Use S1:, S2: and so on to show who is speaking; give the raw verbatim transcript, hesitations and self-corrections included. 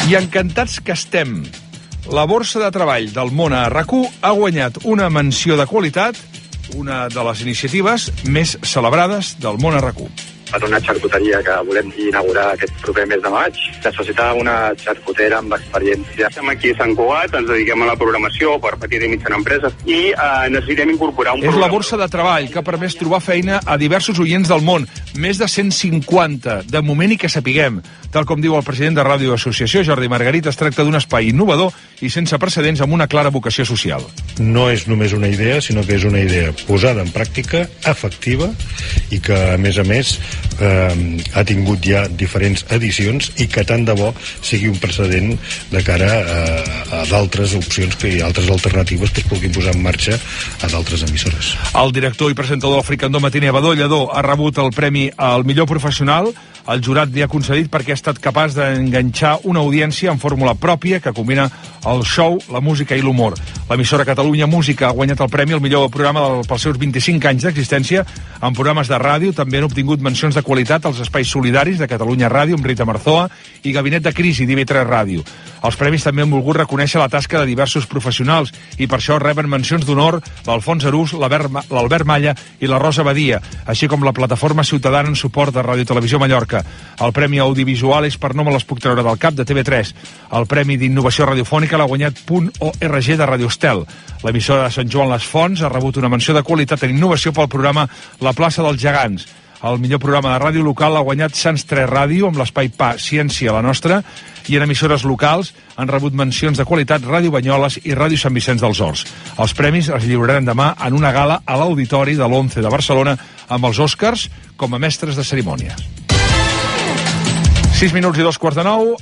S1: I encantats que estem. La borsa de treball del món a RAC1 ha guanyat una menció de qualitat, una de les iniciatives més celebrades del món a RAC1.
S2: Per una xarcuteria que volem inaugurar aquest proper mes de maig. Necessitava una xarcutera amb experiència.
S3: Estem aquí a Sant Cugat, ens dediquem a la programació per petita i mitjana empreses i eh, necessitem incorporar un
S1: És
S3: programa.
S1: la borsa de treball que ha permès trobar feina a diversos oients del món, més de cent cinquanta, de moment i que sapiguem. Tal com diu el president de Ràdio Associació, Jordi Margarit, es tracta d'un espai innovador i sense precedents amb una clara vocació social.
S4: No és només una idea, sinó que és una idea posada en pràctica, efectiva, i que, a més a més, eh, ha tingut ja diferents edicions i que tant de bo sigui un precedent de cara a, a d'altres opcions que hi ha, altres alternatives que es puguin posar en marxa a d'altres emissores.
S1: El director i presentador del Fricandó Matiner, Badó Lledó, ha rebut el premi al millor professional. El jurat li ha concedit perquè ha estat capaç d'enganxar una audiència en fórmula pròpia que combina el show, la música i l'humor. L'emissora Catalunya Música ha guanyat el premi al millor programa del, pels seus vint-i-cinc anys d'existència en programes de ràdio. També han obtingut mencions de qualitat als espais solidaris de Catalunya Ràdio amb Rita Marzoa i Gabinet de Crisi d'I V tres Ràdio. Els premis també han volgut reconèixer la tasca de diversos professionals i per això reben mencions d'honor l'Alfons Arús, l'Albert Malla i la Rosa Badia, així com la plataforma ciutadana en suport de Ràdio Televisió Mallorca. El Premi Audiovisual és, per no me les puc treure del cap, de T V tres. El Premi d'Innovació Radiofònica l'ha guanyat .org de Radio Estel. L'emissora de Sant Joan les Fonts ha rebut una menció de qualitat en innovació pel programa La plaça dels gegants. El millor programa de ràdio local l'ha guanyat Sants tres Ràdio amb l'espai P A Ciència, la nostra, i en emissores locals han rebut mencions de qualitat Ràdio Banyoles i Ràdio Sant Vicenç dels Horts. Els premis es lliuraran demà en una gala a l'Auditori de l'Once de Barcelona amb els Oscars com a mestres de cerimònia. sis minuts i dos quarts de nou.